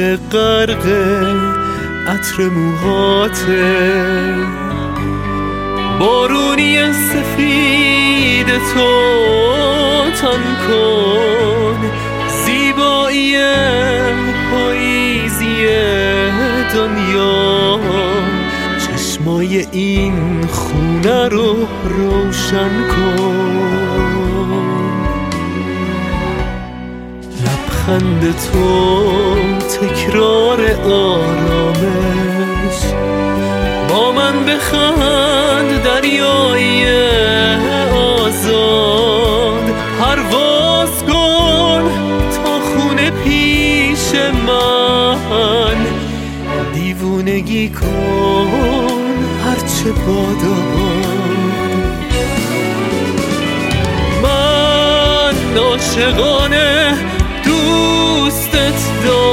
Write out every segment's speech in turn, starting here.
غرق عطر موهاته، بارونی سفید تو تن کن، زیبایی پاییزی دنیا، چشمای این خونه رو روشن کن. لبخند تو تکرار آرامش، با من بخند دریایی آزاد، پرواز کن تا خونه پیش من، دیوونگی کن هرچه باداباد. من عاشقانه دوستت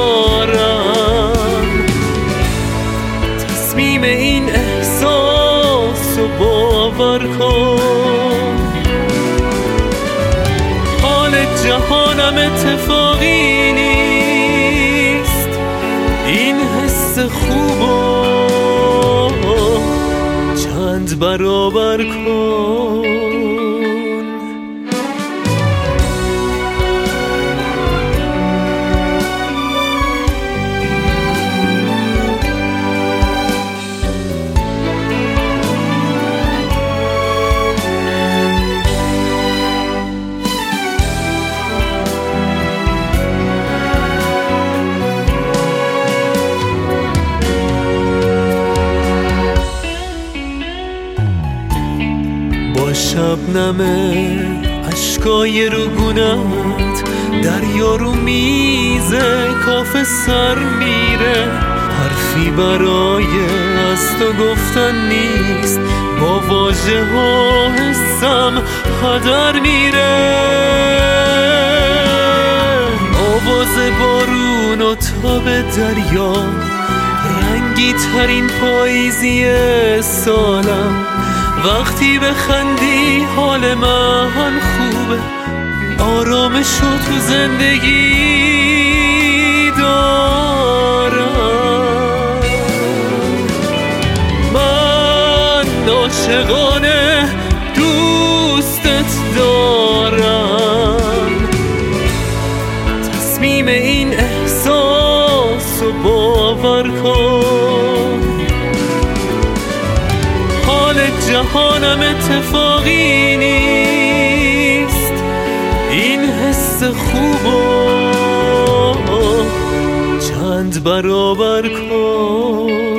دارم، تصمیم این احساس رو باور کن. حال جهانم اتفاقی نیست، این حس خوبو چند برابر کن. شبنم اشکای روگونت، دریا رو میز کافه سر میره، حرفی برای از تو گفتن نیست، با واژه ها حسم هدر میره. آواز بارون و تاب دریا، رنگی ترین پاییزی سالم، وقتی بخندی حال من خوبه، آرامشو تو زندگی دارم. من عاشقانه دوستت دارم، تصمیم این احساس رو باور کن. جهانم اتفاقی نیست، این حس خوبو چند برابر کن.